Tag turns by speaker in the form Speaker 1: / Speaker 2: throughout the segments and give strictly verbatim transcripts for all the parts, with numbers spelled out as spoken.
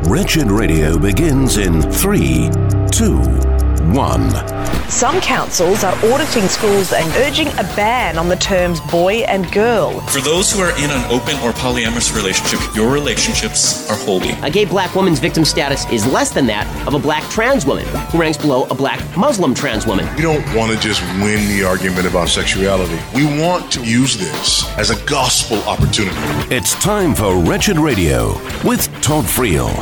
Speaker 1: Wretched Radio begins in three, two, one.
Speaker 2: Some councils are auditing schools and urging a ban on the terms boy and girl.
Speaker 3: For those who are in an open or polyamorous relationship, your relationships are holy.
Speaker 4: A gay black woman's victim status is less than that of a black trans woman, who ranks below a black Muslim trans woman.
Speaker 5: We don't want to just win the argument about sexuality. We want to use this as a gospel opportunity.
Speaker 1: It's time for Wretched Radio with Todd Friel.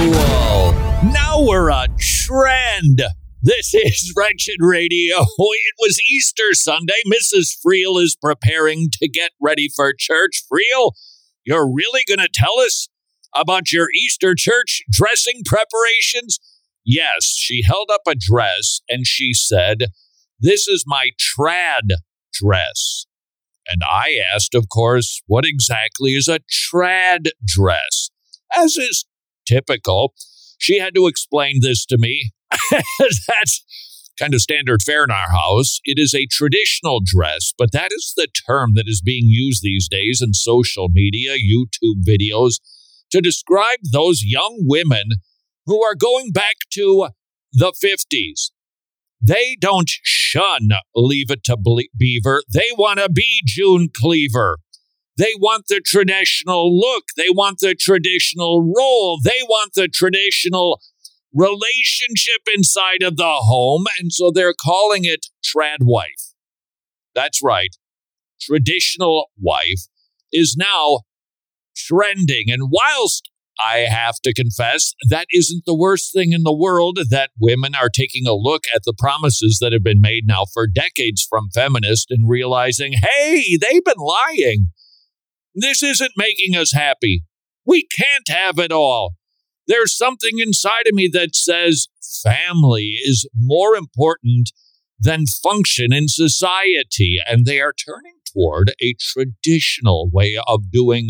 Speaker 6: Whoa, now we're a trend. This is Wretched Radio. It was Easter Sunday. Missus Friel is preparing to get ready for church. Friel, you're really going to tell us about your Easter church dressing preparations? Yes, she held up a dress and she said, "This is my trad dress." And I asked, of course, what exactly is a trad dress? As is typical, she had to explain this to me. That's kind of standard fare in our house. It is a traditional dress, but that is the term that is being used these days in social media, YouTube videos, to describe those young women who are going back to the fifties. They don't shun Leave It to Ble- Beaver. They want to be June Cleaver. They want the traditional look. They want the traditional role. They want the traditional relationship inside of the home, and so they're calling it trad wife. That's right. Traditional wife is now trending, and whilst I have to confess that isn't the worst thing in the world, that women are taking a look at the promises that have been made now for decades from feminists and realizing, hey, they've been lying. This isn't making us happy. We can't have it all. There's something inside of me that says family is more important than function in society, and they are turning toward a traditional way of doing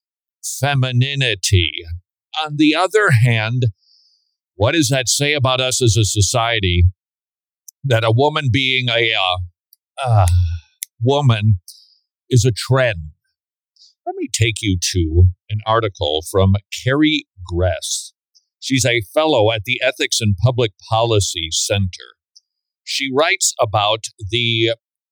Speaker 6: femininity. On the other hand, what does that say about us as a society? That a woman being a uh, uh, woman is a trend. Let me take you to an article from Carrie Gress. She's a fellow at the Ethics and Public Policy Center. She writes about the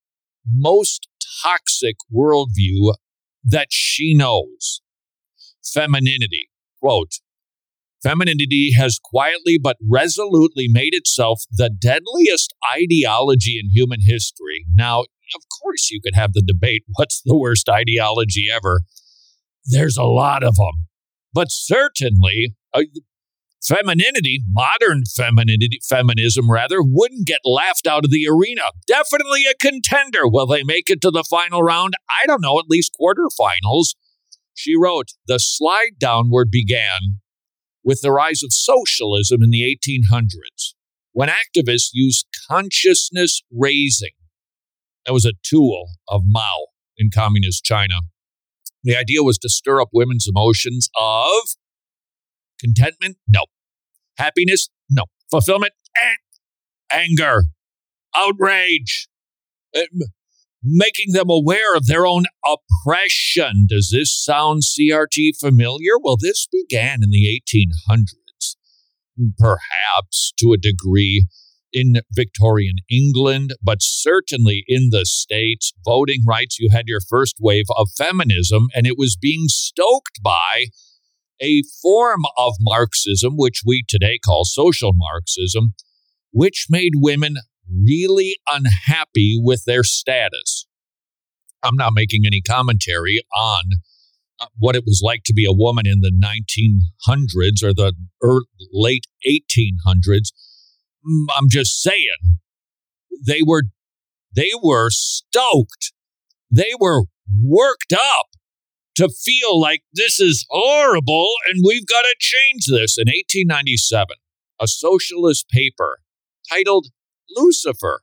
Speaker 6: most toxic worldview that she knows. Femininity. Quote, "Femininity has quietly but resolutely made itself the deadliest ideology in human history." Now, of course, you could have the debate, what's the worst ideology ever? There's a lot of them. But certainly, uh, femininity, modern femininity, feminism rather, wouldn't get laughed out of the arena. Definitely a contender. Will they make it to the final round? I don't know, at least quarterfinals. She wrote, "The slide downward began with the rise of socialism in the eighteen hundreds, when activists used consciousness raising. That was a tool of Mao in communist China. The idea was to stir up women's emotions of contentment? No. Happiness? No. Fulfillment? Eh. Anger. Outrage. Uh, making them aware of their own oppression. Does this sound C R T familiar? Well, this began in the eighteen hundreds. Perhaps to a degree in Victorian England, but certainly in the States, voting rights, you had your first wave of feminism, and it was being stoked by a form of Marxism, which we today call social Marxism, which made women really unhappy with their status. I'm not making any commentary on what it was like to be a woman in the nineteen hundreds or the early, late eighteen hundreds. I'm just saying, they were they were stoked. They were worked up to feel like this is horrible and we've got to change this. In eighteen ninety-seven, a socialist paper titled Lucifer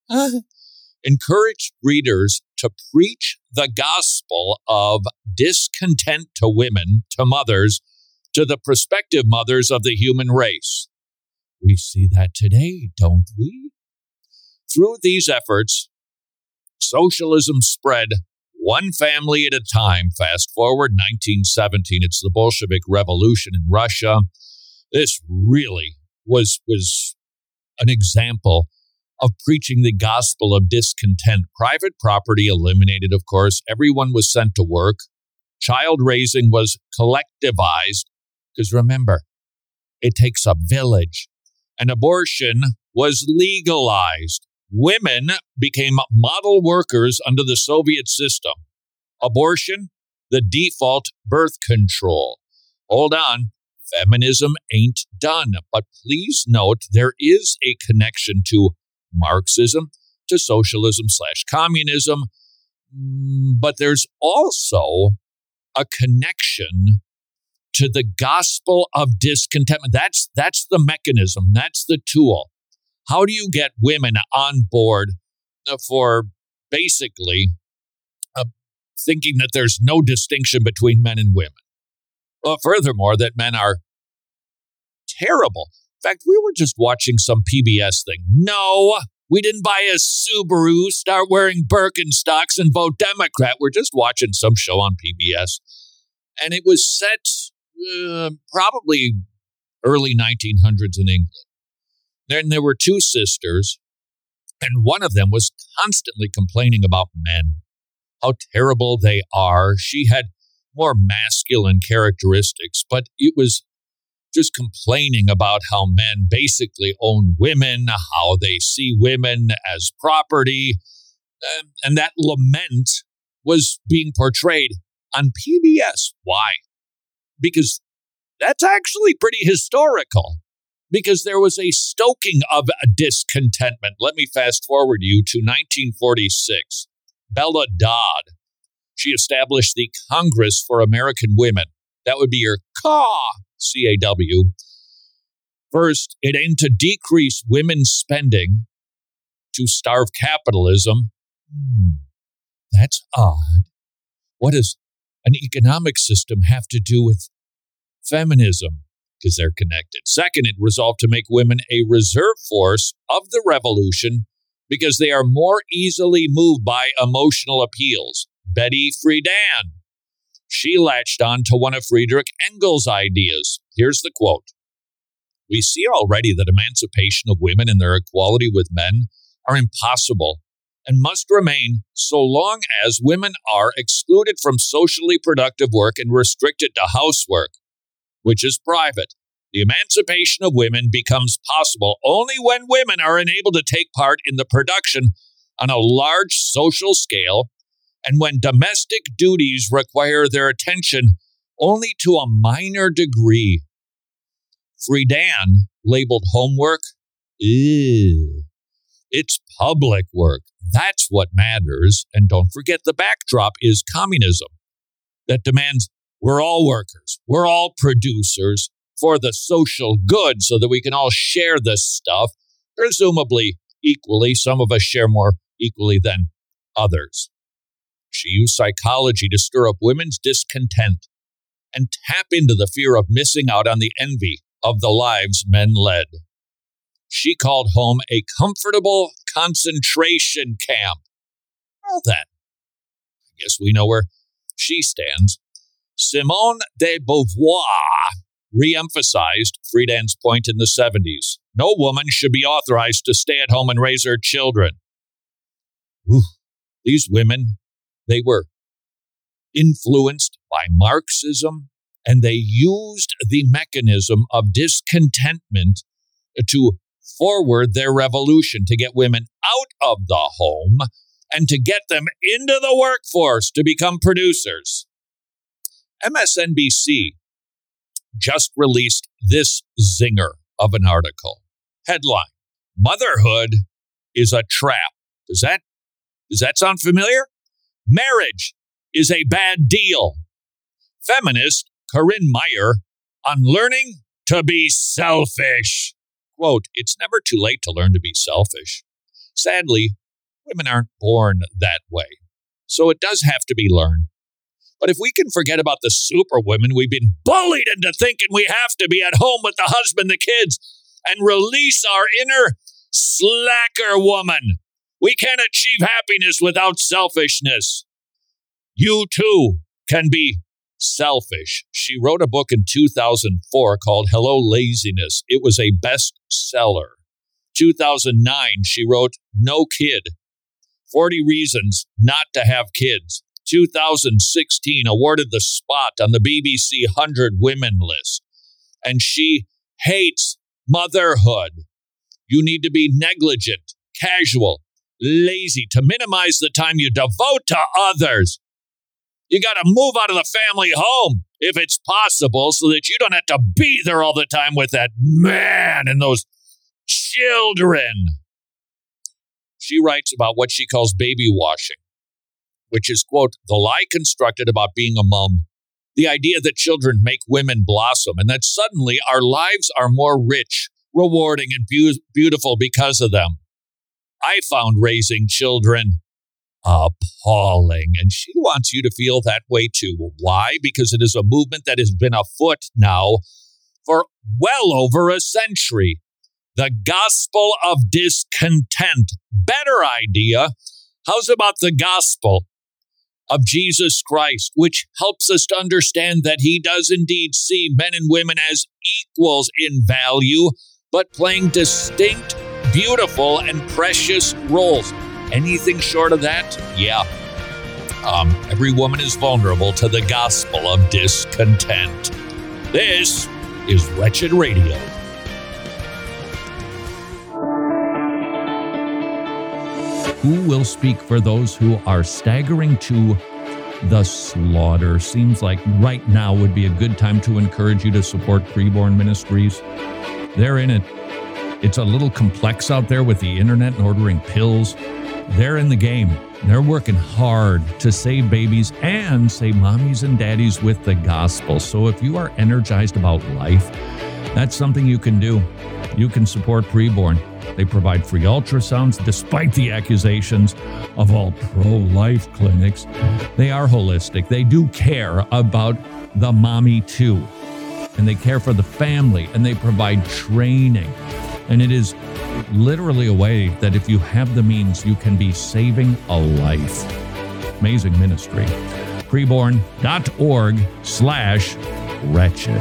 Speaker 6: encouraged readers to preach the gospel of discontent to women, to mothers, to the prospective mothers of the human race. We see that today, don't we? Through these efforts, socialism spread one family at a time. Fast forward nineteen seventeen, it's the Bolshevik Revolution in Russia. This really was, was an example of preaching the gospel of discontent. Private property eliminated, of course. Everyone was sent to work. Child raising was collectivized, because remember, it takes a village. And abortion was legalized. Women became model workers under the Soviet system. Abortion, the default birth control. Hold on, feminism ain't done. But please note there is a connection to Marxism, to socialism slash communism. But there's also a connection to the gospel of discontentment. That's, that's the mechanism. That's the tool. How do you get women on board for basically uh, thinking that there's no distinction between men and women? Well, furthermore, that men are terrible. In fact, we were just watching some P B S thing. No, we didn't buy a Subaru, start wearing Birkenstocks, and vote Democrat. We're just watching some show on P B S. And it was set uh, probably early nineteen hundreds in England. Then there were two sisters, and one of them was constantly complaining about men, how terrible they are. She had more masculine characteristics, but it was just complaining about how men basically own women, how they see women as property, and, and that lament was being portrayed on P B S. Why? Because that's actually pretty historical. Because there was a stoking of a discontentment. Let me fast forward you to nineteen forty-six. Bella Dodd, she established the Congress for American Women. That would be your C A W, C A W. First, it aimed to decrease women's spending to starve capitalism. Hmm, that's odd. What does an economic system have to do with feminism? Because they're connected. Second, it resolved to make women a reserve force of the revolution because they are more easily moved by emotional appeals. Betty Friedan. She latched on to one of Friedrich Engels' ideas. Here's the quote. We see already that emancipation of women and their equality with men are impossible and must remain so long as women are excluded from socially productive work and restricted to housework, which is private. The emancipation of women becomes possible only when women are enabled to take part in the production on a large social scale and when domestic duties require their attention only to a minor degree. Friedan labeled homework, ew. It's public work. That's what matters. And don't forget the backdrop is communism that demands we're all workers. We're all producers for the social good so that we can all share this stuff, presumably equally. Some of us share more equally than others. She used psychology to stir up women's discontent and tap into the fear of missing out on the envy of the lives men led. She called home a comfortable concentration camp. Well then, I guess we know where she stands. Simone de Beauvoir re-emphasized Friedan's point in the seventies. No woman should be authorized to stay at home and raise her children. Ooh, these women, they were influenced by Marxism, and they used the mechanism of discontentment to forward their revolution, to get women out of the home and to get them into the workforce to become producers. M S N B C just released this zinger of an article. Headline, Motherhood is a trap. Does that, does that sound familiar? Marriage is a bad deal. Feminist Corinne Meyer on learning to be selfish. Quote, it's never too late to learn to be selfish. Sadly, women aren't born that way, so it does have to be learned. But if we can forget about the superwomen we've been bullied into thinking we have to be at home with the husband, the kids, and release our inner slacker woman, we can achieve happiness without selfishness. You too can be selfish. She wrote a book in two thousand four called Hello, Laziness. It was a bestseller. two thousand nine, she wrote No Kid, forty Reasons Not to Have Kids. two thousand sixteen, awarded the spot on the B B C one hundred Women list. And she hates motherhood. You need to be negligent, casual, lazy to minimize the time you devote to others. You got to move out of the family home if it's possible so that you don't have to be there all the time with that man and those children. She writes about what she calls baby washing, which is, quote, the lie constructed about being a mom. The idea that children make women blossom and that suddenly our lives are more rich, rewarding, and be- beautiful because of them. I found raising children appalling, and she wants you to feel that way too. Why? Because it is a movement that has been afoot now for well over a century. The gospel of discontent. Better idea. How's about the gospel of Jesus Christ, which helps us to understand that he does indeed see men and women as equals in value, but playing distinct, beautiful, and precious roles. Anything short of that? Yeah. Um, every woman is vulnerable to the gospel of discontent. This is Wretched Radio. Who will speak for those who are staggering to the slaughter? Seems like right now would be a good time to encourage you to support Preborn Ministries. They're in it. It's a little complex out there with the internet and ordering pills. They're in the game. They're working hard to save babies and save mommies and daddies with the gospel. So if you are energized about life, that's something you can do. You can support Preborn. They provide free ultrasounds despite the accusations of all pro-life clinics. They are holistic. They do care about the mommy too. And they care for the family, and they provide training. And it is literally a way that if you have the means, you can be saving a life. Amazing ministry. Preborn.org slash wretched.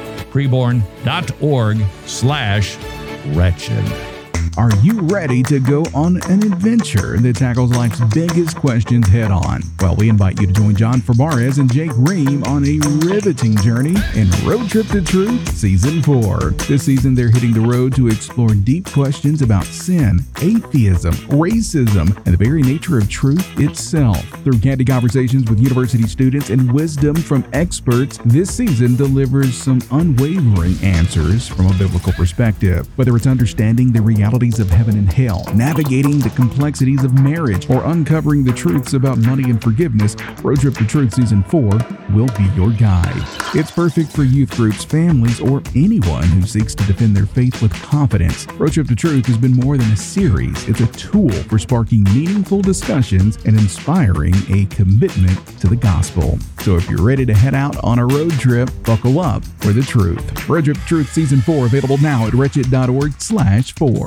Speaker 6: Preborn.org slash wretched.
Speaker 7: Are you ready to go on an adventure that tackles life's biggest questions head on? Well, we invite you to join John Fabarez and Jake Ream on a riveting journey in Road Trip to Truth Season four. This season, they're hitting the road to explore deep questions about sin, atheism, racism, and the very nature of truth itself. Through candid conversations with university students and wisdom from experts, this season delivers some unwavering answers from a biblical perspective. Whether it's understanding the reality of heaven and hell, navigating the complexities of marriage, or uncovering the truths about money and forgiveness, Road Trip to Truth Season four will be your guide. It's perfect for youth groups, families, or anyone who seeks to defend their faith with confidence. Road Trip to Truth has been more than a series. It's a tool for sparking meaningful discussions and inspiring a commitment to the gospel. So if you're ready to head out on a road trip, buckle up for the truth. Road Trip to Truth Season four available now at wretched.org slash four.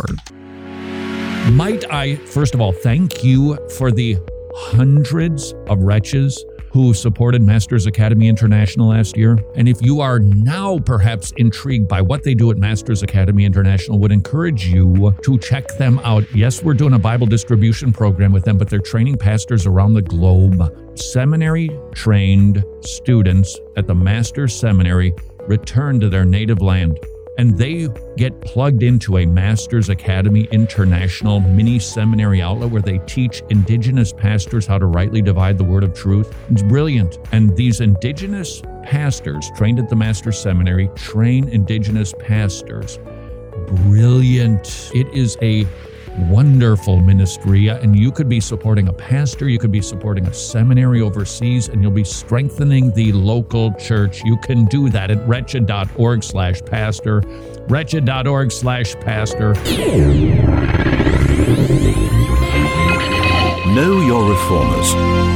Speaker 6: Might I, first of all, thank you for the hundreds of wretches who supported Masters Academy International last year. And if you are now perhaps intrigued by what they do at Masters Academy International, would encourage you to check them out. Yes, we're doing a Bible distribution program with them, but they're training pastors around the globe. Seminary-trained students at the Masters Seminary return to their native land, and they get plugged into a Masters Academy International mini seminary outlet where they teach indigenous pastors how to rightly divide the word of truth. It's brilliant. And these indigenous pastors trained at the Masters Seminary train indigenous pastors. Brilliant. It is a wonderful ministry, and you could be supporting a pastor, you could be supporting a seminary overseas, and you'll be strengthening the local church. You can do that at wretched.org slash pastor, wretched.org slash pastor.
Speaker 1: Know your reformers.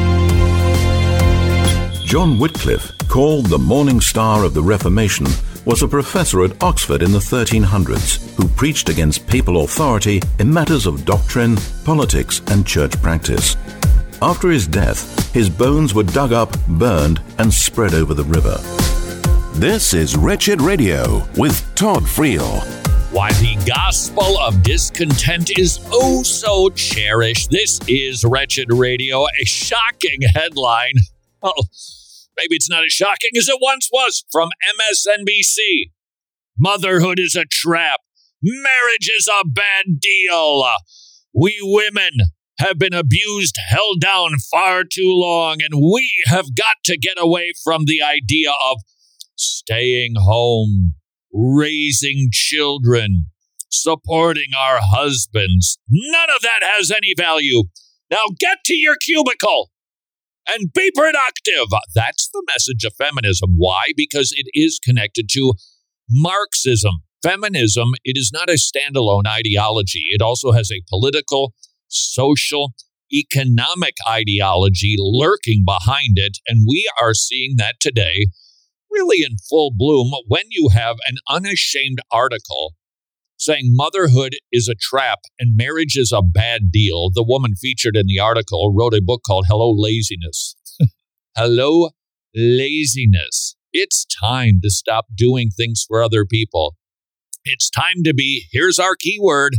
Speaker 1: John Wycliffe, called the Morning Star of the Reformation, was a professor at Oxford in the thirteen hundreds who preached against papal authority in matters of doctrine, politics, and church practice. After his death, his bones were dug up, burned, and spread over the river.
Speaker 8: This is Wretched Radio with Todd Friel.
Speaker 6: Why the gospel of discontent is oh so cherished. This is Wretched Radio, a shocking headline. Oh, maybe it's not as shocking as it once was from M S N B C. Motherhood is a trap. Marriage is a bad deal. We women have been abused, held down far too long, and we have got to get away from the idea of staying home, raising children, supporting our husbands. None of that has any value. Now get to your cubicle and be productive. That's the message of feminism. Why? Because it is connected to Marxism. Feminism, it is not a standalone ideology. It also has a political, social, economic ideology lurking behind it. And we are seeing that today really in full bloom when you have an unashamed article saying motherhood is a trap and marriage is a bad deal. The woman featured in the article wrote a book called Hello, Laziness. Hello, Laziness. It's time to stop doing things for other people. It's time to be, here's our keyword,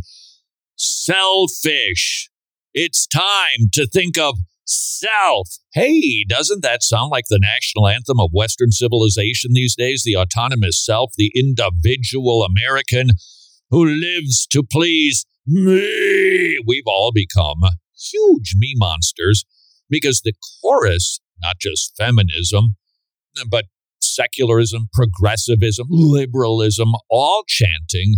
Speaker 6: selfish. It's time to think of self. Hey, doesn't that sound like the national anthem of Western civilization these days? The autonomous self, the individual American who lives to please me. We've all become huge me monsters because the chorus, not just feminism, but secularism, progressivism, liberalism, all chanting,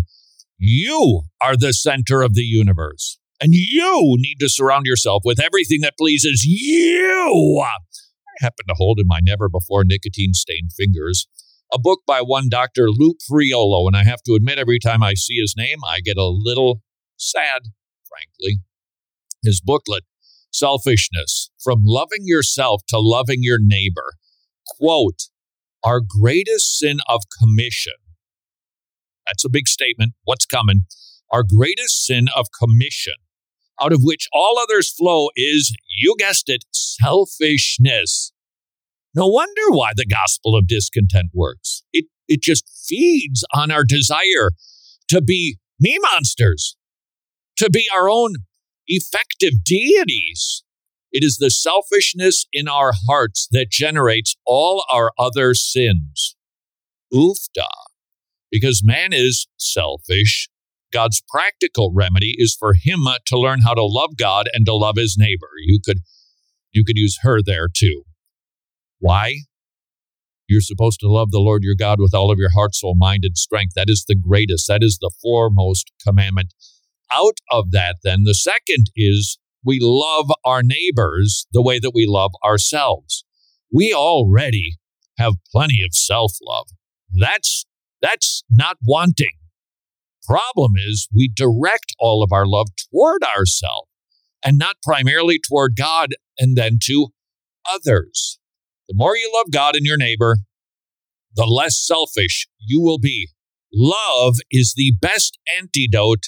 Speaker 6: you are the center of the universe. And you need to surround yourself with everything that pleases you. I happen to hold in my never-before nicotine-stained fingers a book by one Doctor Lou Priolo, and I have to admit, every time I see his name, I get a little sad, frankly. His booklet, Selfishness, From Loving Yourself to Loving Your Neighbor. Quote, our greatest sin of commission. That's a big statement. What's coming? Our greatest sin of commission, out of which all others flow, is, you guessed it, selfishness. No wonder why the gospel of discontent works. It it just feeds on our desire to be me monsters, to be our own effective deities. It is the selfishness in our hearts that generates all our other sins. Oofda. Because man is selfish, God's practical remedy is for him to learn how to love God and to love his neighbor. You could, you could use her there too. Why? You're supposed to love the Lord your God with all of your heart, soul, mind, and strength. That is the greatest. That is the foremost commandment. Out of that, then, the second is we love our neighbors the way that we love ourselves. We already have plenty of self-love. That's, that's not wanting. Problem is, we direct all of our love toward ourselves and not primarily toward God and then to others. The more you love God and your neighbor, the less selfish you will be. Love is the best antidote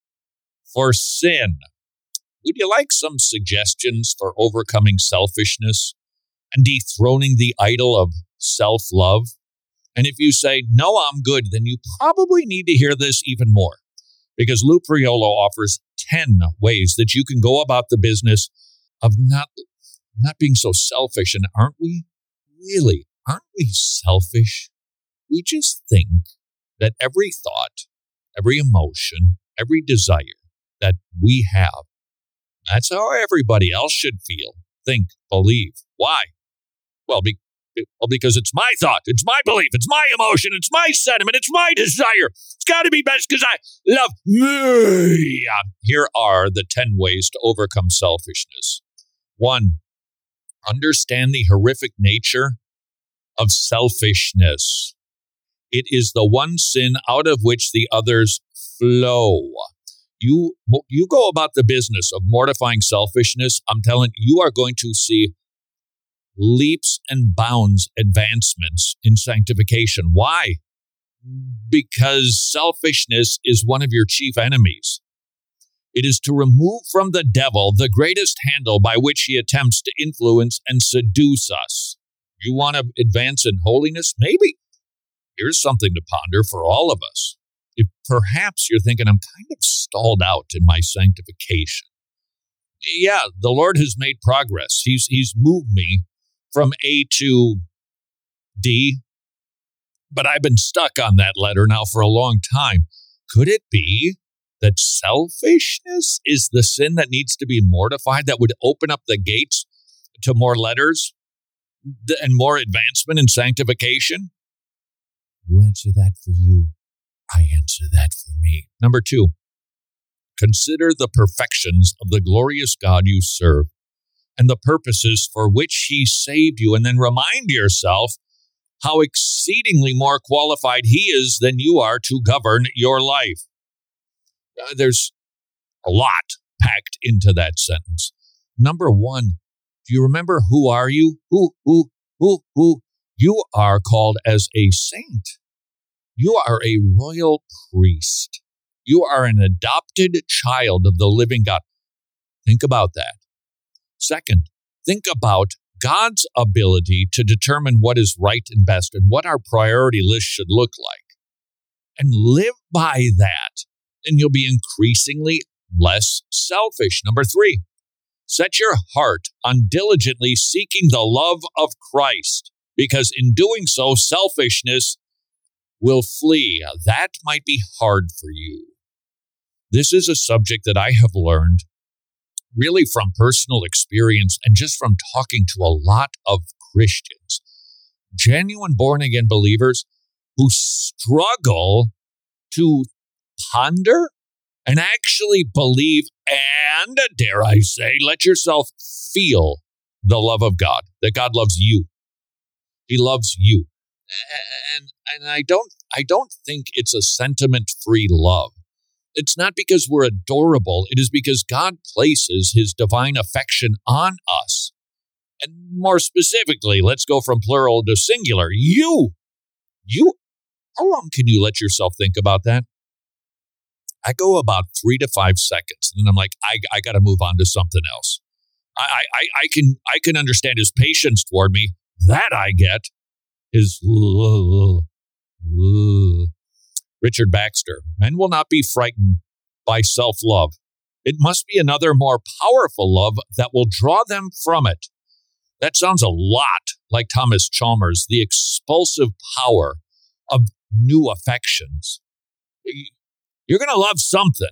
Speaker 6: for sin. Would you like some suggestions for overcoming selfishness and dethroning the idol of self-love? And if you say, no, I'm good, then you probably need to hear this even more, because Lou Priolo offers ten ways that you can go about the business of not Not being so selfish. And aren't we? Really, aren't we selfish? We just think that every thought, every emotion, every desire that we have, that's how everybody else should feel, think, believe. Why? Well, be, well, because it's my thought, it's my belief, it's my emotion, it's my sentiment, it's my desire. It's got to be best because I love me. Here are the ten ways to overcome selfishness. One, understand the horrific nature of selfishness. It is the one sin out of which the others flow. You, you go about the business of mortifying selfishness, I'm telling you, you are going to see leaps and bounds advancements in sanctification. Why? Because selfishness is one of your chief enemies. It is to remove from the devil the greatest handle by which he attempts to influence and seduce us. You want to advance in holiness? Maybe. Here's something to ponder for all of us. If perhaps you're thinking, I'm kind of stalled out in my sanctification. Yeah, the Lord has made progress. He's, he's moved me from A to D, but I've been stuck on that letter now for a long time. Could it be that selfishness is the sin that needs to be mortified, that would open up the gates to more letters and more advancement in sanctification? You answer that for you. I answer that for me. Number two, consider the perfections of the glorious God you serve and the purposes for which he saved you, and then remind yourself how exceedingly more qualified he is than you are to govern your life. Uh, there's a lot packed into that sentence. Number one, do you remember who are you? Who, who, who, who? You are called as a saint. You are a royal priest. You are an adopted child of the living God. Think about that. Second, think about God's ability to determine what is right and best and what our priority list should look like. And live by that, and you'll be increasingly less selfish. Number three, set your heart on diligently seeking the love of Christ, because in doing so, selfishness will flee. That might be hard for you. This is a subject that I have learned really from personal experience and just from talking to a lot of Christians, genuine born-again believers who struggle to ponder and actually believe and, dare I say, let yourself feel the love of God, that God loves you. He loves you. And and I don't I don't think it's a sentiment-free love. It's not because we're adorable. It is because God places his divine affection on us. And more specifically, let's go from plural to singular. You, you, how long can you let yourself think about that? I go about three to five seconds, and then I'm like, I, I got to move on to something else. I, I, I can, I can understand his patience toward me. That I get. His uh, uh. Richard Baxter. Men will not be frightened by self-love. It must be another more powerful love that will draw them from it. That sounds a lot like Thomas Chalmers, the expulsive power of new affections. You're going to love something.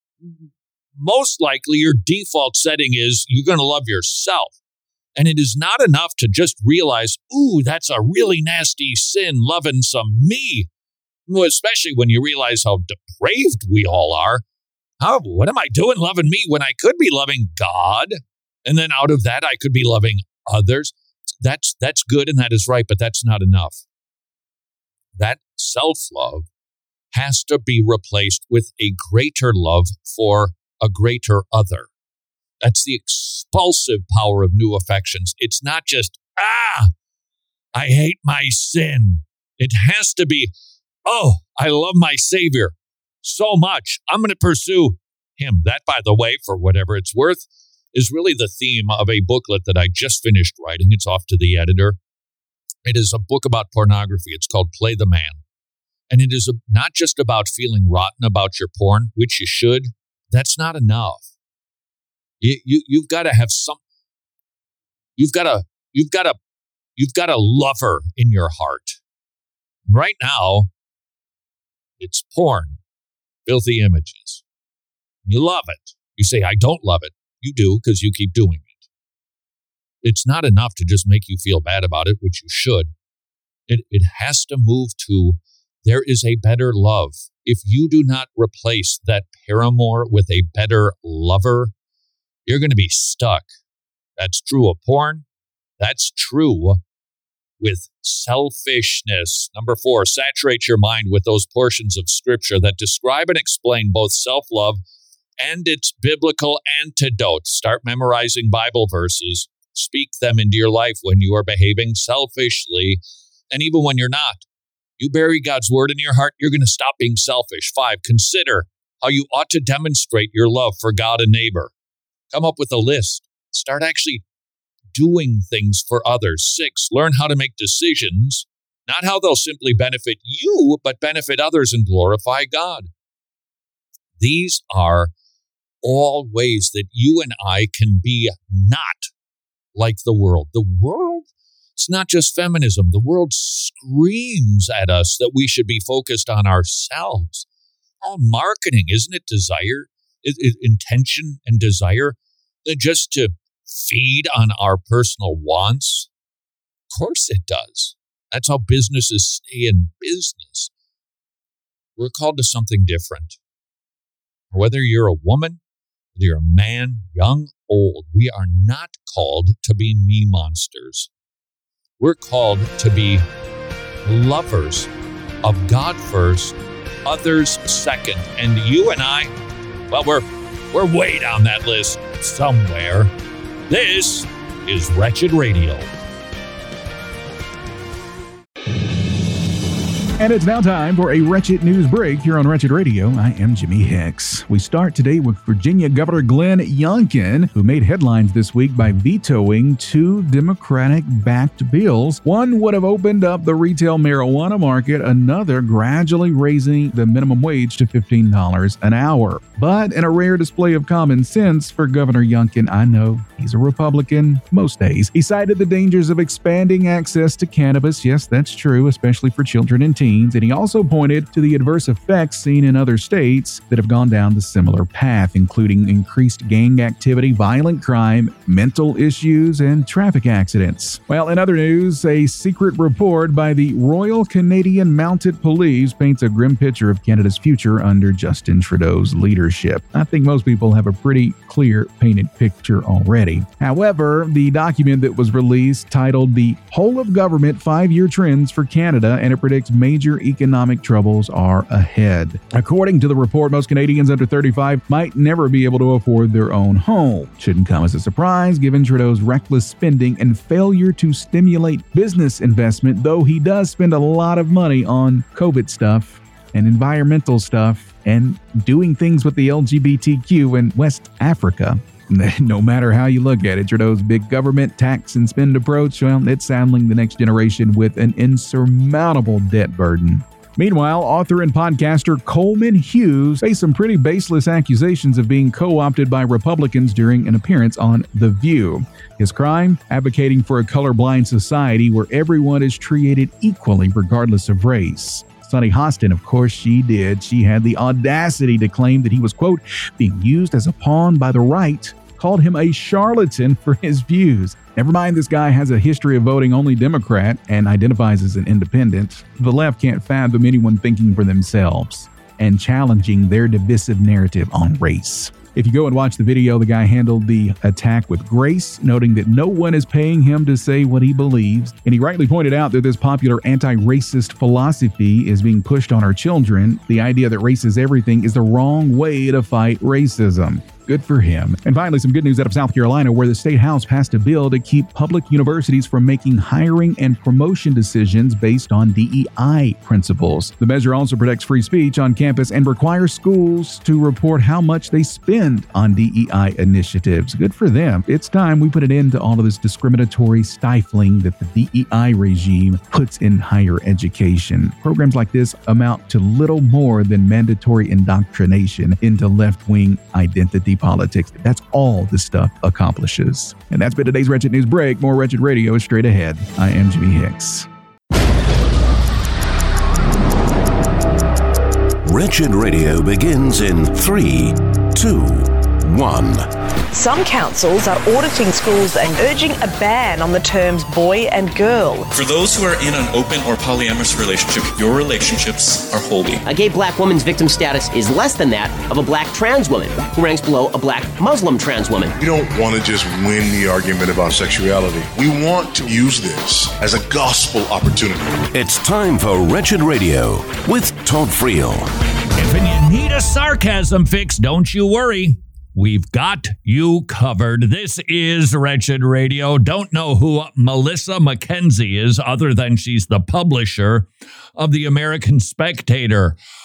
Speaker 6: Most likely your default setting is you're going to love yourself. And it is not enough to just realize, ooh, that's a really nasty sin, loving some me. Well, especially when you realize how depraved we all are. How, what am I doing loving me when I could be loving God? And then out of that, I could be loving others. That's, that's good and that is right, but that's not enough. That self-love has to be replaced with a greater love for a greater other. That's the expulsive power of new affections. It's not just, ah, I hate my sin. It has to be, oh, I love my Savior so much. I'm going to pursue him. That, by the way, for whatever it's worth, is really the theme of a booklet that I just finished writing. It's off to the editor. It is a book about pornography. It's called Play the Man. And it is a, not just about feeling rotten about your porn, which you should. That's not enough. You, you, you've got to have some, you've got to, you've got to, you've got a lover in your heart. Right now, it's porn, filthy images. You love it. You say, I don't love it. You do because you keep doing it. It's not enough to just make you feel bad about it, which you should. It, it has to move to, there is a better love. If you do not replace that paramour with a better lover, you're going to be stuck. That's true of porn. That's true with selfishness. Number four, saturate your mind with those portions of Scripture that describe and explain both self-love and its biblical antidote. Start memorizing Bible verses. Speak them into your life when you are behaving selfishly, and even when you're not. You bury God's word in your heart, you're going to stop being selfish. Five, consider how you ought to demonstrate your love for God and neighbor. Come up with a list. Start actually doing things for others. Six, learn how to make decisions, not how they'll simply benefit you, but benefit others and glorify God. These are all ways that you and I can be not like the world. The world, it's not just feminism. The world screams at us that we should be focused on ourselves. All marketing, isn't it desire, is, is intention and desire, that just to feed on our personal wants? Of course it does. That's how businesses stay in business. We're called to something different. Whether you're a woman, whether you're a man, young, old, we are not called to be me monsters. We're called to be lovers of God first, others second. And you and I, well, we're we're way down that list somewhere. This is Wretched Radio.
Speaker 7: And it's now time for a Wretched News Break here on Wretched Radio. I am Jimmy Hicks. We start today with Virginia Governor Glenn Youngkin, who made headlines this week by vetoing two Democratic-backed bills. One would have opened up the retail marijuana market, another gradually raising the minimum wage to fifteen dollars an hour. But in a rare display of common sense for Governor Youngkin, I know he's a Republican most days, he cited the dangers of expanding access to cannabis. Yes, that's true, especially for children and teens. And he also pointed to the adverse effects seen in other states that have gone down the similar path, including increased gang activity, violent crime, mental issues, and traffic accidents. Well, in other news, a secret report by the Royal Canadian Mounted Police paints a grim picture of Canada's future under Justin Trudeau's leadership. I think most people have a pretty clear painted picture already. However, the document that was released titled The Whole of Government Five-Year Trends for Canada, and it predicts major Major economic troubles are ahead. According to the report, most Canadians under thirty-five might never be able to afford their own home. Shouldn't come as a surprise given Trudeau's reckless spending and failure to stimulate business investment, though he does spend a lot of money on COVID stuff and environmental stuff and doing things with the L G B T Q in West Africa. No matter how you look at it, Trudeau's big government tax and spend approach, well, it's saddling the next generation with an insurmountable debt burden. Meanwhile, author and podcaster Coleman Hughes faced some pretty baseless accusations of being co-opted by Republicans during an appearance on The View. His crime? Advocating for a colorblind society where everyone is treated equally regardless of race. Sunny Hostin, of course, she did. She had the audacity to claim that he was, quote, being used as a pawn by the right, called him a charlatan for his views. Never mind, this guy has a history of voting only Democrat and identifies as an independent. The left can't fathom anyone thinking for themselves and challenging their divisive narrative on race. If you go and watch the video, the guy handled the attack with grace, noting that no one is paying him to say what he believes. And he rightly pointed out that this popular anti-racist philosophy is being pushed on our children. The idea that race is everything is the wrong way to fight racism. Good for him. And finally, some good news out of South Carolina, where the State House passed a bill to keep public universities from making hiring and promotion decisions based on D E I principles. The measure also protects free speech on campus and requires schools to report how much they spend on D E I initiatives. Good for them. It's time we put an end to all of this discriminatory stifling that the D E I regime puts in higher education. Programs like this amount to little more than mandatory indoctrination into left-wing identity politics. That's all this stuff accomplishes. And that's been today's Wretched News Break. More Wretched Radio is straight ahead. I am Jimmy Hicks.
Speaker 8: Wretched Radio begins in three, two, one.
Speaker 2: Some councils are auditing schools and urging a ban on the terms boy and girl.
Speaker 3: For those who are in an open or polyamorous relationship, your relationships are holy.
Speaker 4: A gay black woman's victim status is less than that of a black trans woman, who ranks below a black Muslim trans woman.
Speaker 5: We don't want to just win the argument about sexuality. We want to use this as a gospel opportunity.
Speaker 8: It's time for Wretched Radio with Todd Friel.
Speaker 6: If you need a sarcasm fix, don't you worry. We've got you covered. This is Wretched Radio. Don't know who Melissa McKenzie is other than she's the publisher of the American Spectator.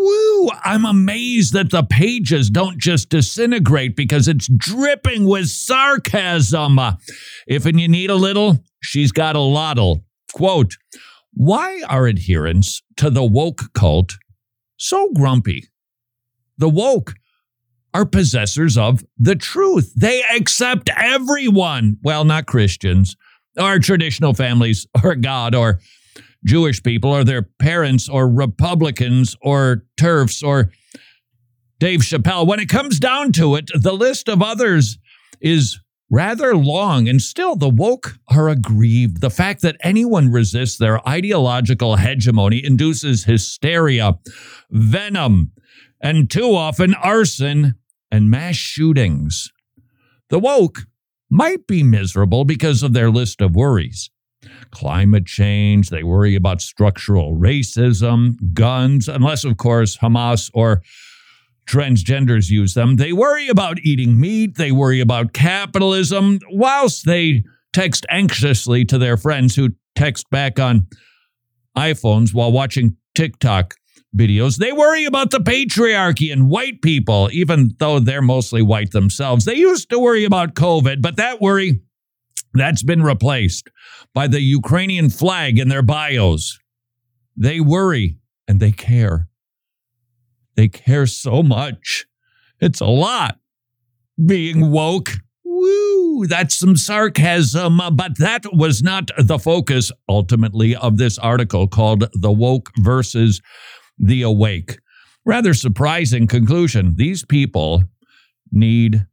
Speaker 6: Woo! I'm amazed that the pages don't just disintegrate because it's dripping with sarcasm. If you need a little, she's got a lottle. Quote, why are adherents to the woke cult so grumpy? The woke are possessors of the truth. They accept everyone. Well, not Christians, or traditional families, or God, or Jewish people, or their parents, or Republicans, or TERFs, or Dave Chappelle. When it comes down to it, the list of others is rather long, and still the woke are aggrieved. The fact that anyone resists their ideological hegemony induces hysteria, venom, and too often arson and mass shootings. The woke might be miserable because of their list of worries. Climate change, they worry about structural racism, guns, unless, of course, Hamas or transgenders use them. They worry about eating meat. They worry about capitalism, whilst they text anxiously to their friends who text back on iPhones while watching TikTok videos. They worry about the patriarchy and white people, even though they're mostly white themselves. They used to worry about COVID, but that worry, that's been replaced by the Ukrainian flag in their bios. They worry and they care. They care so much. It's a lot. Being woke, woo, that's some sarcasm, but that was not the focus, ultimately, of this article called The Woke versus the Awake. Rather surprising conclusion. These people need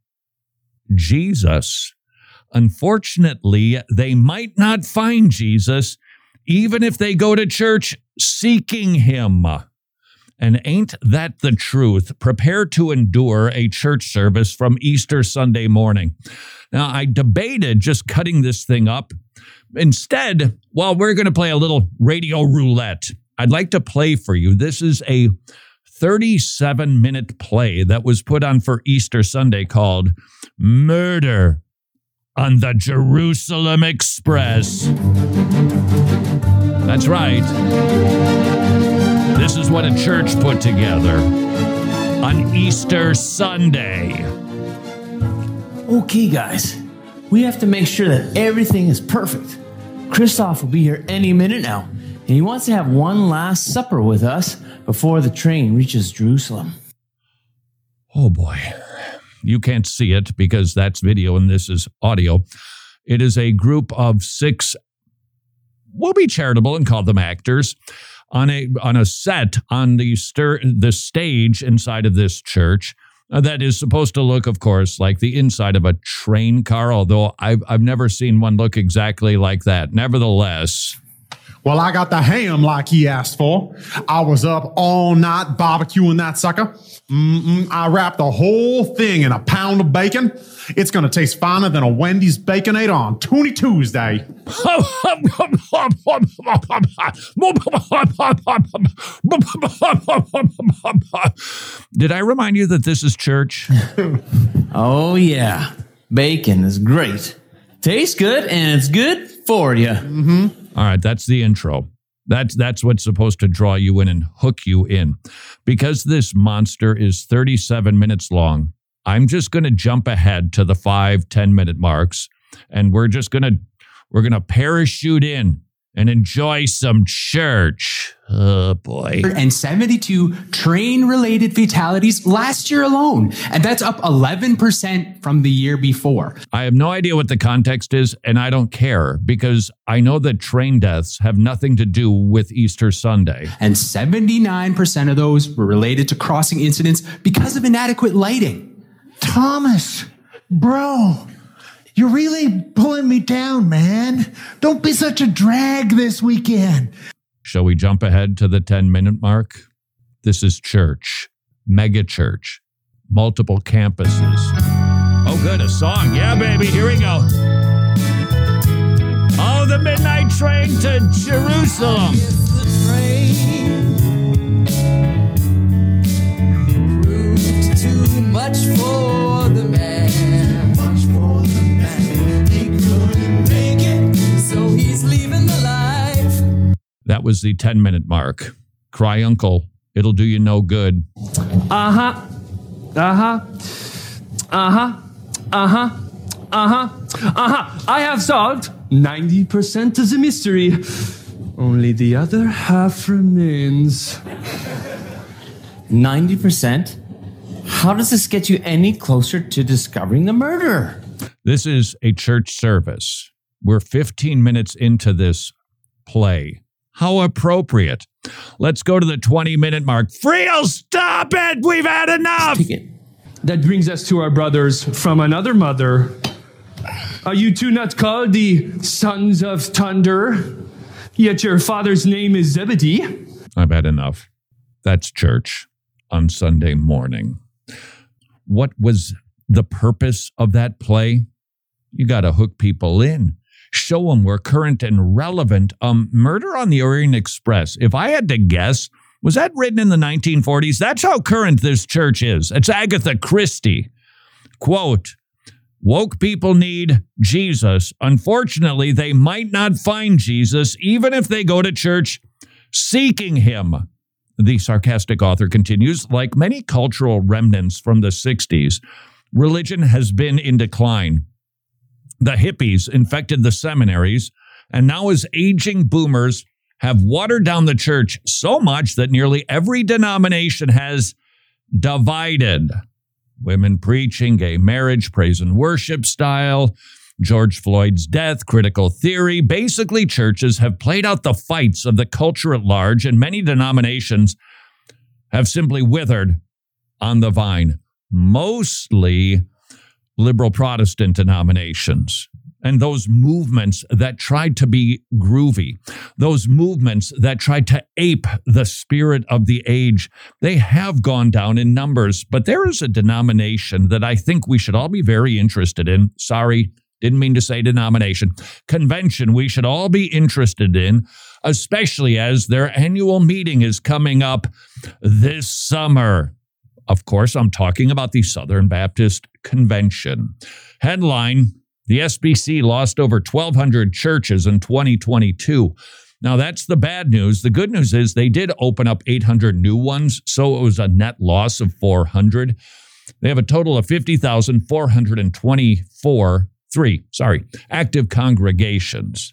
Speaker 6: Jesus. Unfortunately, they might not find Jesus even if they go to church seeking him. And ain't that the truth? Prepare to endure a church service from Easter Sunday morning. Now, I debated just cutting this thing up. Instead, well, we're going to play a little radio roulette. I'd like to play for you. This is a thirty-seven minute play that was put on for Easter Sunday called Murder on the Jerusalem Express. That's right. This is what a church put together on Easter Sunday.
Speaker 9: Okay, guys, we have to make sure that everything is perfect. Christoph will be here any minute now, and he wants to have one last supper with us before the train reaches Jerusalem.
Speaker 6: Oh boy, you can't see it because that's video and this is audio. It is a group of six, we'll be charitable and call them actors, on a on a set on the stir, the stage inside of this church uh, that is supposed to look, of course, like the inside of a train car, although I've, I've never seen one look exactly like that. Nevertheless,
Speaker 10: well, I got the ham like he asked for. I was up all night barbecuing that sucker. Mm-mm, I wrapped the whole thing in a pound of bacon. It's going to taste finer than a Wendy's Baconator on Toonie Tuesday.
Speaker 6: Did I remind you that this is church?
Speaker 9: Oh, yeah. Bacon is great. Tastes good, and it's good for you.
Speaker 10: Mm-hmm.
Speaker 6: All right, that's the intro. That's that's what's supposed to draw you in and hook you in. Because this monster is thirty-seven minutes long, I'm just going to jump ahead to the five, ten minute marks, and we're just going to we're going to parachute in and enjoy some church. Oh, boy.
Speaker 11: And seventy-two train-related fatalities last year alone. And that's up eleven percent from the year before.
Speaker 6: I have no idea what the context is, and I don't care, because I know that train deaths have nothing to do with Easter Sunday.
Speaker 11: And seventy-nine percent of those were related to crossing incidents because of inadequate lighting.
Speaker 12: Thomas, bro, you're really pulling me down, man. Don't be such a drag this weekend.
Speaker 6: Shall we jump ahead to the ten minute mark? This is church, mega church, multiple campuses. Oh, good, a song. Yeah, baby, here we go. Oh, the midnight train to Jerusalem.
Speaker 13: Too much for the man. Much for the man. He couldn't make it, so he's leaving the life.
Speaker 6: That was the ten minute mark. Cry Uncle It'll do you no good.
Speaker 9: Uh-huh. Uh-huh. Uh-huh. Uh-huh. Uh-huh. Uh-huh. I have solved ninety percent of the mystery. Only the other half remains. ninety percent? How does this get you any closer to discovering the murderer?
Speaker 6: This is a church service. We're fifteen minutes into this play. How appropriate. Let's go to the twenty-minute mark. Friel, stop it! We've had enough!
Speaker 9: Take it. That brings us to our brothers from another mother. Are you two not called the sons of thunder? Yet your father's name is Zebedee.
Speaker 6: I've had enough. That's church on Sunday morning. What was the purpose of that play? You got to hook people in. Show them we're current and relevant. Um, Murder on the Orient Express. If I had to guess, was that written in the nineteen forties? That's how current this church is. It's Agatha Christie. Quote, woke people need Jesus. Unfortunately, they might not find Jesus, even if they go to church seeking him. The sarcastic author continues, like many cultural remnants from the sixties, religion has been in decline. The hippies infected the seminaries, and now as aging boomers have watered down the church so much that nearly every denomination has divided. Women preaching, gay marriage, praise and worship style, George Floyd's death, critical theory. Basically, churches have played out the fights of the culture at large, and many denominations have simply withered on the vine. Mostly liberal Protestant denominations and those movements that tried to be groovy, those movements that tried to ape the spirit of the age, they have gone down in numbers. But there is a denomination that I think we should all be very interested in. Sorry, didn't mean to say denomination. Convention we should all be interested in, especially as their annual meeting is coming up this summer. Of course, I'm talking about the Southern Baptist Convention. Headline, the S B C lost over twelve hundred churches in twenty twenty-two. Now, that's the bad news. The good news is they did open up eight hundred new ones, so it was a net loss of four hundred. They have a total of fifty thousand four hundred twenty-four, three, sorry, active congregations.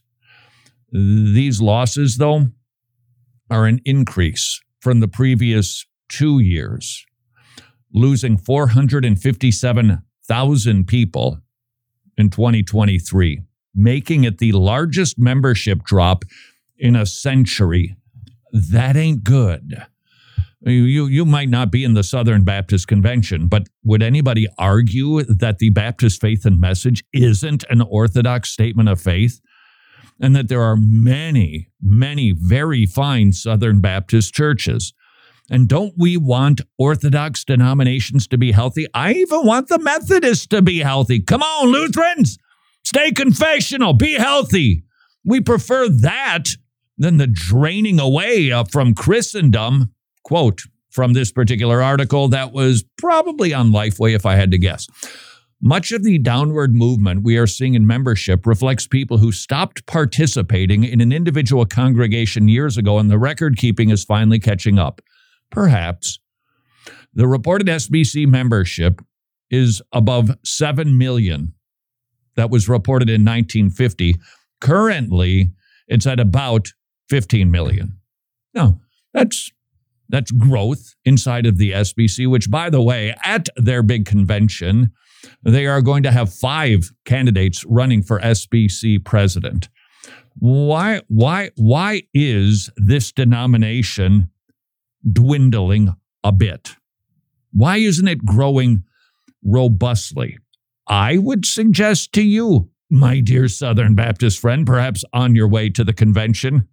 Speaker 6: These losses, though, are an increase from the previous two years. Losing four hundred fifty-seven thousand people in twenty twenty-three, making it the largest membership drop in a century. That ain't good. You, you might not be in the Southern Baptist Convention, but would anybody argue that the Baptist faith and message isn't an orthodox statement of faith? And that there are many, many very fine Southern Baptist churches. And don't we want Orthodox denominations to be healthy? I even want the Methodists to be healthy. Come on, Lutherans, stay confessional, be healthy. We prefer that than the draining away uh, from Christendom. Quote from this particular article that was probably on Lifeway if I had to guess. Much of the downward movement we are seeing in membership reflects people who stopped participating in an individual congregation years ago, and the record keeping is finally catching up. Perhaps. The reported S B C membership is above seven million. That was reported in nineteen fifty. Currently, it's at about fifteen million. Now, that's that's growth inside of the S B C, which, by the way, at their big convention, they are going to have five candidates running for S B C president. Why, why, why is this denomination dwindling a bit? Why isn't it growing robustly? I would suggest to you, my dear Southern Baptist friend, perhaps on your way to the convention,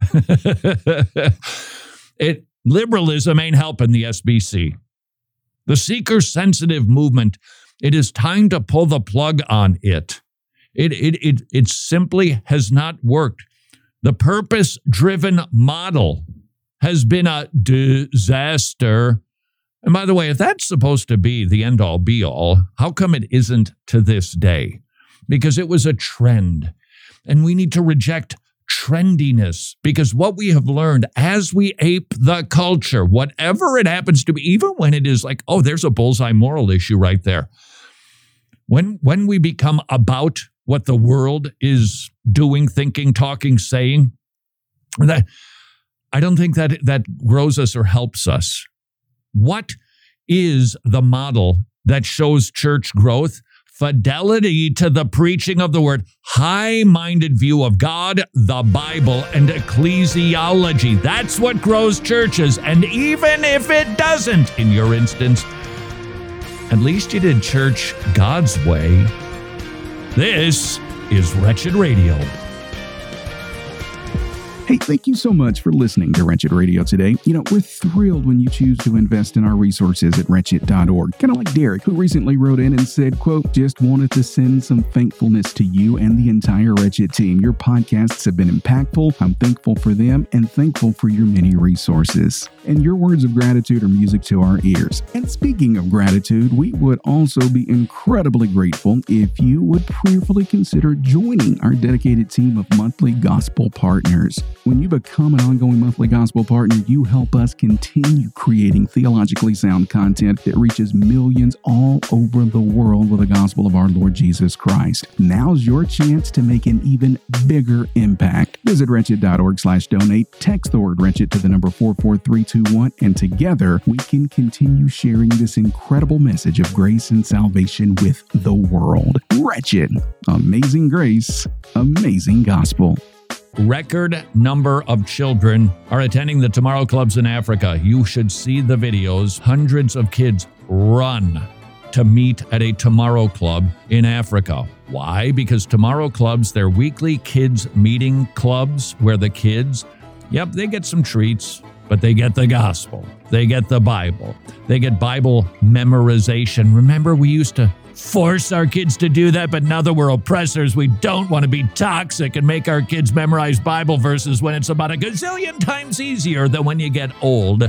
Speaker 6: it liberalism ain't helping the S B C. The seeker-sensitive movement, it is time to pull the plug on it. It, it, it, it simply has not worked. The purpose-driven model has been a disaster. And by the way, if that's supposed to be the end-all, be-all, how come it isn't to this day? Because it was a trend. And we need to reject trendiness, because what we have learned as we ape the culture, whatever it happens to be, even when it is like, oh, there's a bullseye moral issue right there. When, when we become about what the world is doing, thinking, talking, saying, that I don't think that that grows us or helps us. What is the model that shows church growth? Fidelity to the preaching of the word, high-minded view of God, the Bible, and ecclesiology. That's what grows churches. And even if it doesn't, in your instance, at least you did church God's way. This is Wretched Radio.
Speaker 7: Hey, thank you so much for listening to Wretched Radio today. You know, we're thrilled when you choose to invest in our resources at wretched dot org. Kind of like Derek, who recently wrote in and said, quote, just wanted to send some thankfulness to you and the entire Wretched team. Your podcasts have been impactful. I'm thankful for them and thankful for your many resources. And your words of gratitude are music to our ears. And speaking of gratitude, we would also be incredibly grateful if you would prayerfully consider joining our dedicated team of monthly gospel partners. When you become an ongoing monthly gospel partner, you help us continue creating theologically sound content that reaches millions all over the world with the gospel of our Lord Jesus Christ. Now's your chance to make an even bigger impact. Visit wretched dot org slash donate, text the word wretched to the number four four three two one, and together we can continue sharing this incredible message of grace and salvation with the world. Wretched. Amazing grace. Amazing gospel.
Speaker 6: Record number of children are attending the Tomorrow Clubs in Africa. You should see the videos. Hundreds of kids run to meet at a Tomorrow Club in Africa. Why? Because Tomorrow Clubs, they're weekly kids meeting clubs where the kids, yep, they get some treats, but they get the gospel. They get the Bible. They get Bible memorization. Remember, we used to force our kids to do that, but now that we're oppressors, we don't want to be toxic and make our kids memorize Bible verses when it's about a gazillion times easier than when you get old.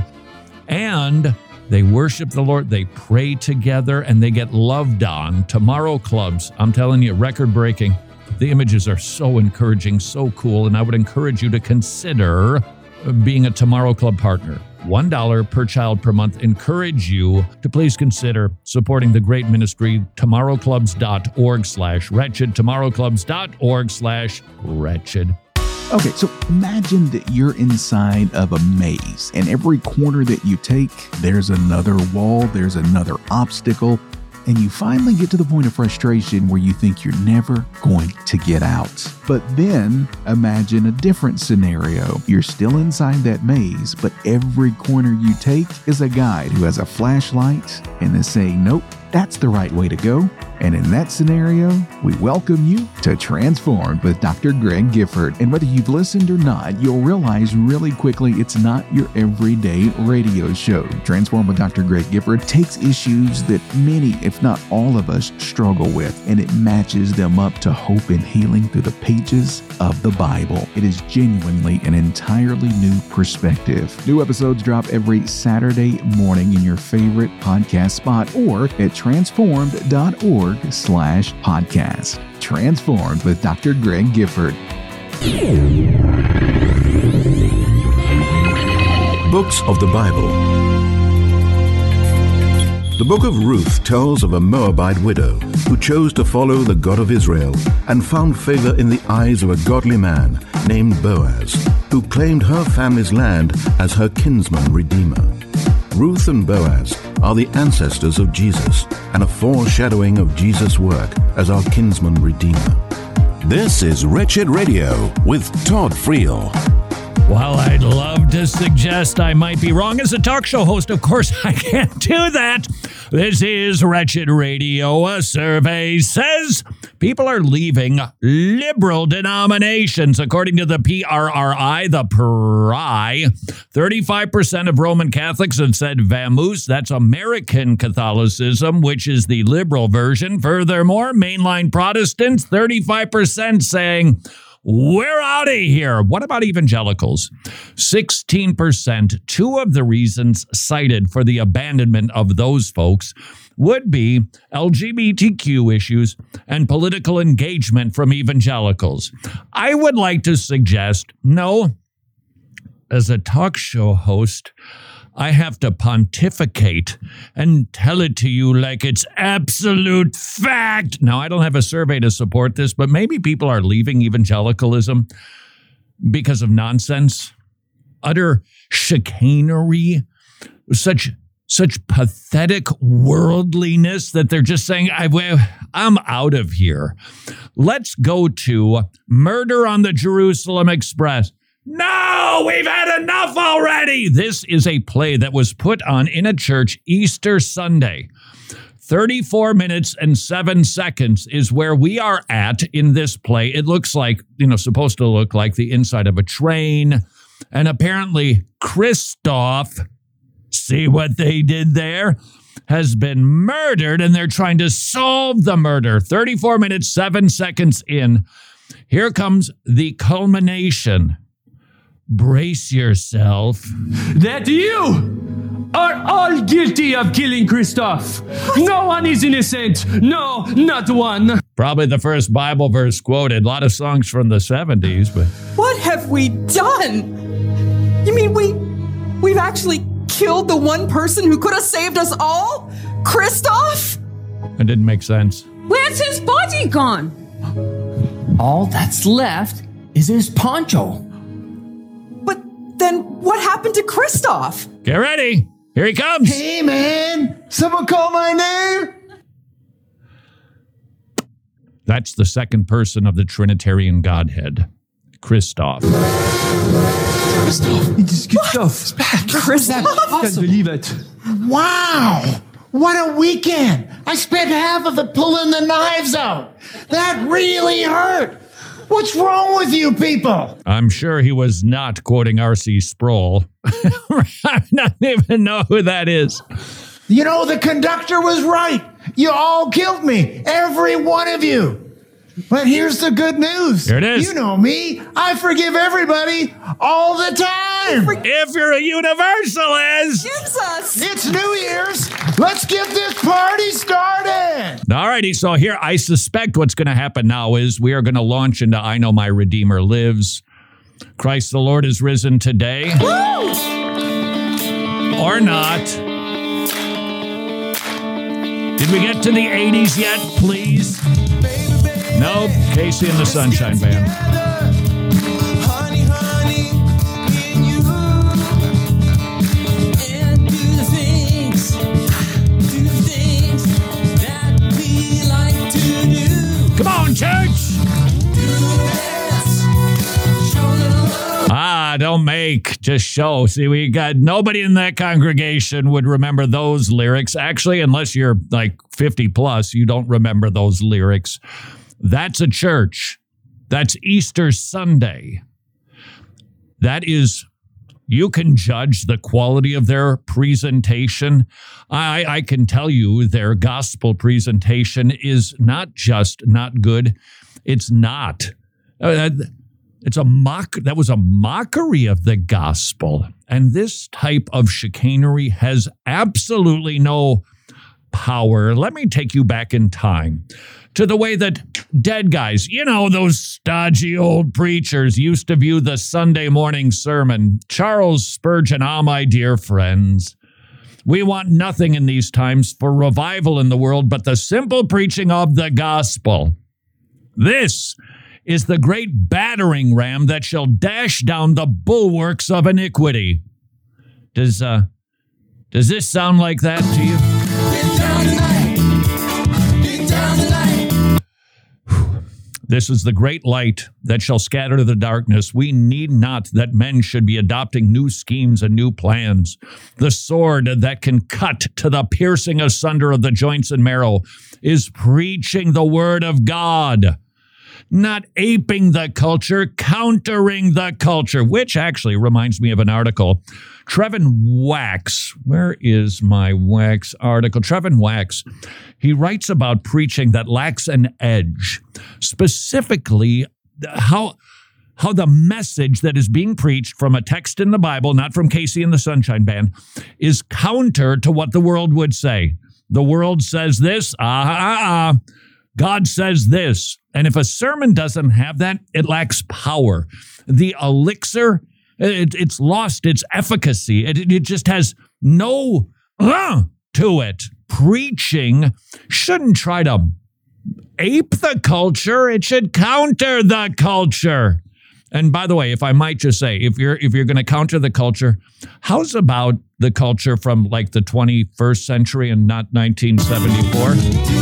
Speaker 6: And they worship the Lord, they pray together, and they get loved on. Tomorrow Clubs, I'm telling you, record-breaking. The images are so encouraging, so cool, and I would encourage you to consider being a Tomorrow Club partner. one dollar per child per month. Encourage you to please consider supporting the great ministry, tomorrowclubs.org slash wretched, tomorrowclubs.org slash wretched.
Speaker 7: Okay, so imagine that you're inside of a maze, and every corner that you take, there's another wall, there's another obstacle, and you finally get to the point of frustration where you think you're never going to get out. But then imagine a different scenario. You're still inside that maze, but every corner you take is a guide who has a flashlight and is saying, nope, that's the right way to go. And in that scenario, we welcome you to Transformed with Doctor Greg Gifford. And whether you've listened or not, you'll realize really quickly it's not your everyday radio show. Transformed with Doctor Greg Gifford takes issues that many, if not all of us, struggle with, and it matches them up to hope and healing through the pages of the Bible. It is genuinely an entirely new perspective. New episodes drop every Saturday morning in your favorite podcast spot or at transformed dot org slash podcast. Transformed with Doctor Greg Gifford.
Speaker 1: Books of the Bible. The book of Ruth tells of a Moabite widow who chose to follow the God of Israel and found favor in the eyes of a godly man named Boaz, who claimed her family's land as her kinsman redeemer. Ruth and Boaz are the ancestors of Jesus and a foreshadowing of Jesus' work as our kinsman redeemer.
Speaker 8: This is Wretched Radio with Todd Friel.
Speaker 6: While I'd love to suggest I might be wrong as a talk show host, of course I can't do that. This is Wretched Radio. A survey says people are leaving liberal denominations. According to the P R R I, the P R I, thirty-five percent of Roman Catholics have said vamoose. That's American Catholicism, which is the liberal version. Furthermore, mainline Protestants, thirty-five percent saying, we're out of here. What about evangelicals? sixteen percent. Two of the reasons cited for the abandonment of those folks would be L G B T Q issues and political engagement from evangelicals. I would like to suggest, no, as a talk show host, I have to pontificate and tell it to you like it's absolute fact. Now, I don't have a survey to support this, but maybe people are leaving evangelicalism because of nonsense, utter chicanery, such such pathetic worldliness that they're just saying, I, I'm out of here. Let's go to Murder on the Jerusalem Express. No, we've had enough already. This is a play that was put on in a church Easter Sunday. thirty-four minutes and seven seconds is where we are at in this play. It looks like, you know, supposed to look like the inside of a train. And apparently Christoph, see what they did there, has been murdered, and they're trying to solve the murder. thirty-four minutes, seven seconds in. Here comes the culmination. Brace yourself.
Speaker 9: That you are all guilty of killing Christoph. No one is innocent. No, not one.
Speaker 6: Probably the first Bible verse quoted. A lot of songs from the seventies, but...
Speaker 14: What have we done? You mean we, we've actually killed the one person who could have saved us all? Christoph?
Speaker 6: It didn't make sense.
Speaker 14: Where's his body gone?
Speaker 9: All that's left is his poncho.
Speaker 14: Then what happened to Christoph?
Speaker 6: Get ready. Here he comes.
Speaker 12: Hey, man. Someone call my name?
Speaker 6: That's the second person of the Trinitarian Godhead, Christoph.
Speaker 9: Christoph. It's Christoph. It's back.
Speaker 14: Christoph.
Speaker 9: I can't believe it.
Speaker 12: Wow. What a weekend. I spent half of it pulling the knives out. That really hurt. What's wrong with you people?
Speaker 6: I'm sure he was not quoting R C Sproul. I don't even know who that is.
Speaker 12: You know, the conductor was right. You all killed me. Every one of you. But here's the good news.
Speaker 6: Here it is.
Speaker 12: You know me. I forgive everybody all the time.
Speaker 6: If you're a universalist.
Speaker 14: Gives us.
Speaker 12: It's New Year's. Let's get this party started.
Speaker 6: All righty. So here, I suspect what's going to happen now is we are going to launch into I Know My Redeemer Lives. Christ the Lord is risen today.
Speaker 14: Woo!
Speaker 6: Or not. Did we get to the eighties yet, please? Nope. Casey and the Sunshine Band.
Speaker 13: Honey, honey, can you and do the things, do the things that we like to do?
Speaker 6: Come on, church!
Speaker 13: Do the best, show little love.
Speaker 6: Ah, don't make, just show. See, we got nobody in that congregation would remember those lyrics. Actually, unless you're like fifty plus, you don't remember those lyrics. That's a church. That's Easter Sunday. That is, you can judge the quality of their presentation. I, I can tell you their gospel presentation is not just not good. It's not. Uh, it's a mock. That was a mockery of the gospel. And this type of chicanery has absolutely no power. Let me take you back in time to the way that dead guys, you know, those stodgy old preachers used to view the Sunday morning sermon. Charles Spurgeon, ah, my dear friends, we want nothing in these times for revival in the world but the simple preaching of the gospel. This is the great battering ram that shall dash down the bulwarks of iniquity. Does, uh, does this sound like that to you?
Speaker 13: Get down tonight. Get down tonight.
Speaker 6: This is the great light that shall scatter the darkness. We need not that men should be adopting new schemes and new plans. The sword that can cut to the piercing asunder of the joints and marrow is preaching the word of God, not aping the culture, countering the culture, which actually reminds me of an article. Trevin Wax, where is my Wax article? Trevin Wax, he writes about preaching that lacks an edge, specifically how, how the message that is being preached from a text in the Bible, not from Casey and the Sunshine Band, is counter to what the world would say. The world says this. Ah, ah, ah. God says this. And if a sermon doesn't have that, it lacks power. The elixir, it, it's lost its efficacy. It, it just has no uh, to it. Preaching shouldn't try to ape the culture. It should counter the culture. And by the way, if I might just say, if you're if you're going to counter the culture, how's about the culture from like the twenty-first century and not nineteen seventy-four?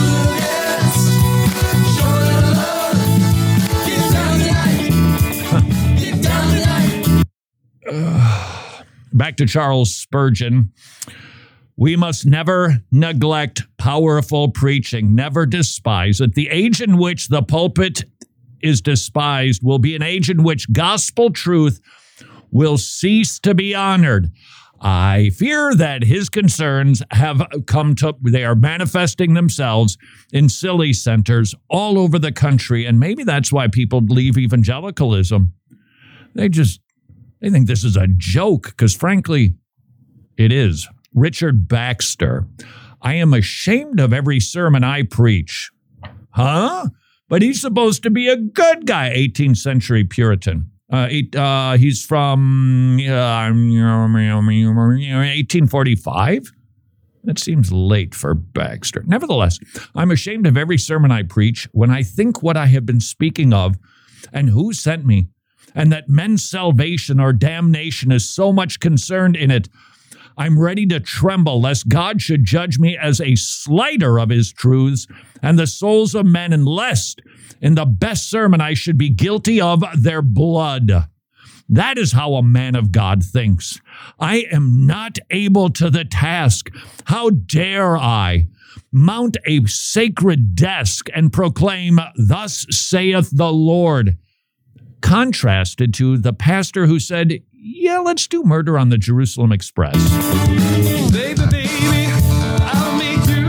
Speaker 6: Back to Charles Spurgeon. We must never neglect powerful preaching, never despise it. The age in which the pulpit is despised will be an age in which gospel truth will cease to be honored. I fear that his concerns have come to, they are manifesting themselves in silly centers all over the country, and maybe that's why people leave evangelicalism. They just, they think this is a joke, because frankly, it is. Richard Baxter, I am ashamed of every sermon I preach. Huh? But he's supposed to be a good guy, eighteenth century Puritan. Uh, eight, uh, he's from uh, eighteen forty-five? That seems late for Baxter. Nevertheless, I'm ashamed of every sermon I preach when I think what I have been speaking of and who sent me, and that men's salvation or damnation is so much concerned in it. I'm ready to tremble lest God should judge me as a slighter of his truths and the souls of men, and lest in the best sermon I should be guilty of their blood. That is how a man of God thinks. I am not able to the task. How dare I mount a sacred desk and proclaim, "Thus saith the Lord," contrasted to the pastor who said, "Yeah, let's do Murder on the Jerusalem Express."
Speaker 13: Baby, baby, I'll meet you.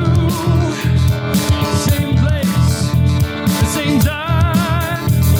Speaker 13: Same place, same time.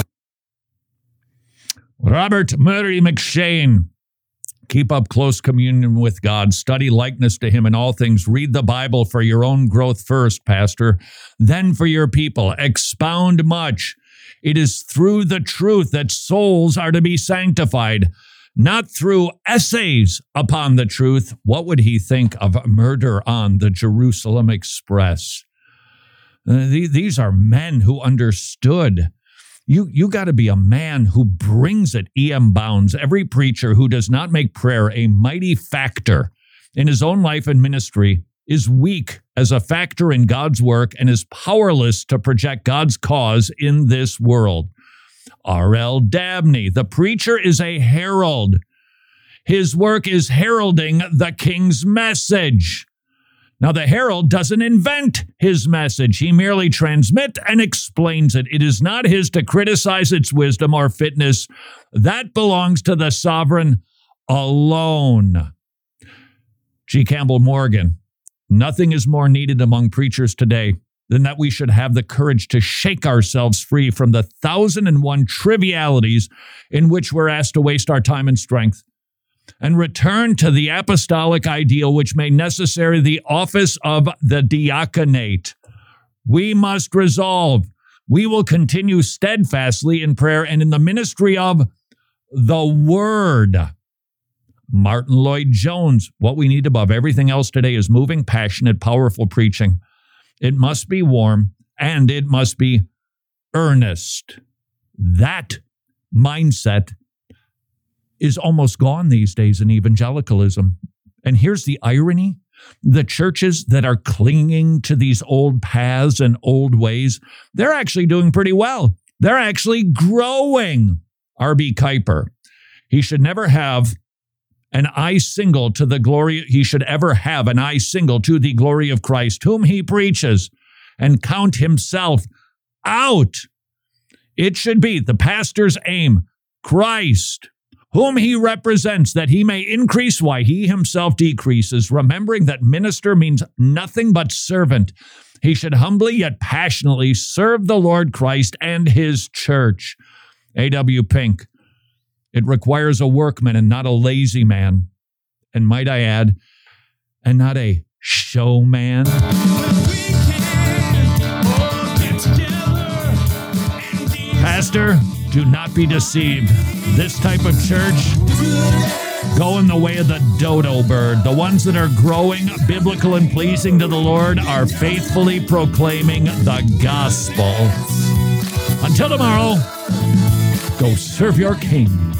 Speaker 6: Robert Murray McShane. Keep up close communion with God. Study likeness to him in all things. Read the Bible for your own growth first, Pastor, then for your people. Expound much. It is through the truth that souls are to be sanctified, not through essays upon the truth. What would he think of Murder on the Jerusalem Express? Uh, th- these are men who understood. You, you got to be a man who brings it E M bounds. Every preacher who does not make prayer a mighty factor in his own life and ministry is weak as a factor in God's work and is powerless to project God's cause in this world. R L Dabney, the preacher is a herald. His work is heralding the king's message. Now, the herald doesn't invent his message. He merely transmits and explains it. It is not his to criticize its wisdom or fitness. That belongs to the sovereign alone. G. Campbell Morgan, nothing is more needed among preachers today than that we should have the courage to shake ourselves free from the thousand and one trivialities in which we're asked to waste our time and strength, and return to the apostolic ideal which made necessary the office of the diaconate. We must resolve. We will continue steadfastly in prayer and in the ministry of the Word. Martin Lloyd-Jones, what we need above everything else today is moving, passionate, powerful preaching. It must be warm, and it must be earnest. That mindset is almost gone these days in evangelicalism. And here's the irony. The churches that are clinging to these old paths and old ways, they're actually doing pretty well. They're actually growing. R B Kuiper, he should never have an eye single to the glory, he should ever have an eye single to the glory of Christ, whom he preaches, and count himself out. It should be the pastor's aim, Christ, whom he represents, that he may increase while he himself decreases, remembering that minister means nothing but servant. He should humbly yet passionately serve the Lord Christ and his church. A W Pink, it requires a workman and not a lazy man. And might I add, and not a showman. Pastor, do not be deceived. This type of church, go in the way of the dodo bird. The ones that are growing, biblical and pleasing to the Lord, are faithfully proclaiming the gospel. Until tomorrow, go serve your King.